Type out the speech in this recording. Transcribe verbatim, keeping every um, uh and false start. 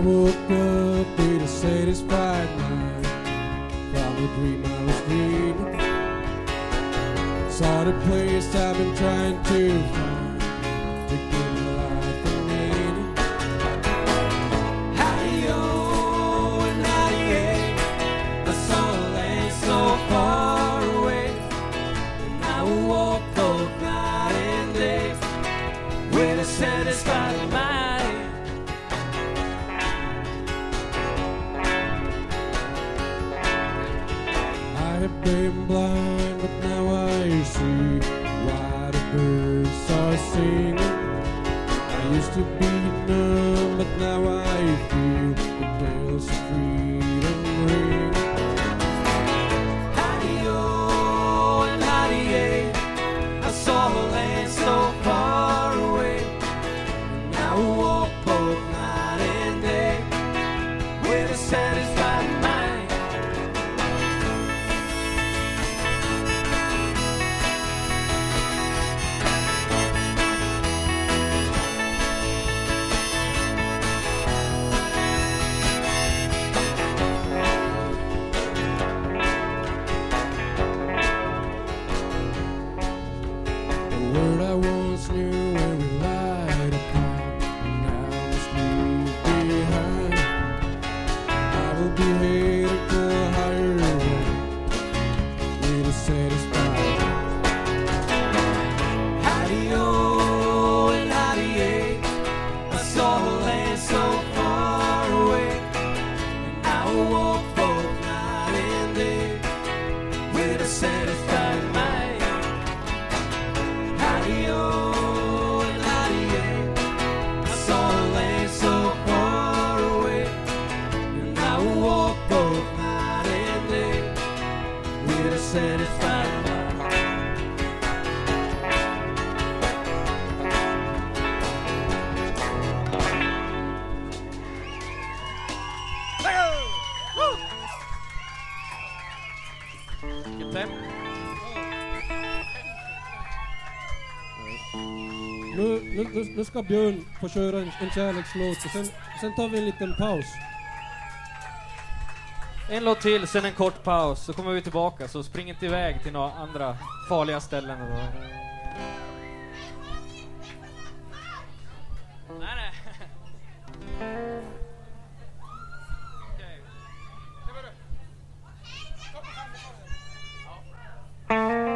woke up with a satisfied mind from the dream I was dreaming. Saw the place I've been trying to find to give my life a meaning. Howdy-o and howdy-ay, I saw a land so far away, and I will walk both night and day with a satisfied mind. I have been blind, but now I see why the birds are singing. I used to be numb, but now I feel the bells of freedom ring. Howdy-o and howdy-ay, I saw a land so far away, and I will walk both night and day with a satisfied mind. Word I once knew and relied upon, now must leave behind. I will be headed for a higher ground with a satisfied mind. Howdy-o and howdy-ay, I saw a land so far away, and I will walk both night and day with a satisfied mind. Howdy-o and howdy-ay, I saw a land so far away, and I will walk both night and day with a satisfied mind. Vilket tempo. Nu, nu, nu- nu ska Björn få köra en, en kärlekslåt och sen, sen tar vi en liten paus. En låt till, sen en kort paus, så kommer vi tillbaka. Så spring inte iväg till några andra farliga ställen.